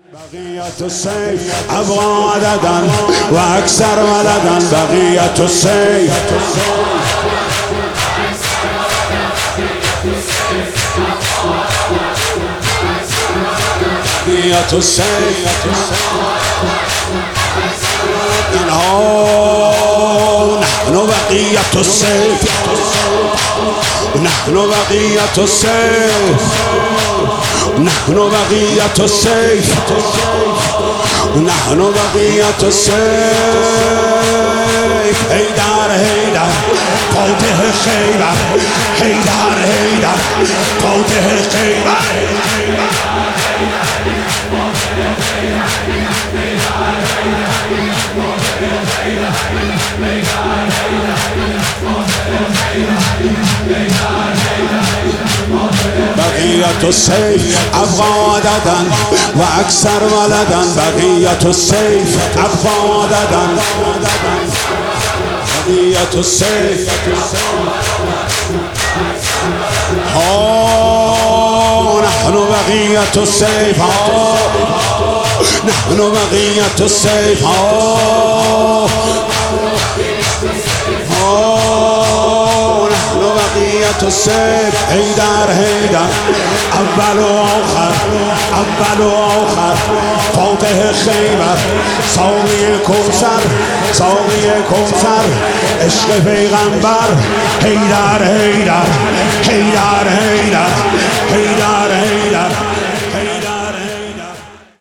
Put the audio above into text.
بقية السيف أبغى عددا وأكثر ولدا. بقية السيف بقية السيف نحن بقية السيف، نحن بقية السيف، نحن بقية السيف، نحن بقية السيف. هيدر هيدر فوته خيبر، هيدر هيدر فوته خيبر. بقية السيف أبغى عددا وأكثر ولدا. بقية السيف أبغى عددا، بقية السيف نحن بقية السيف، نحن بقية السيف، نحن بقية السيف. هيدر هيدر أول وآخر، أول وآخر فوته خيبر. صاوي الكوثر، صاوي الكوثر عشق پیغمبر. هیدر هیدر هیدر هیدر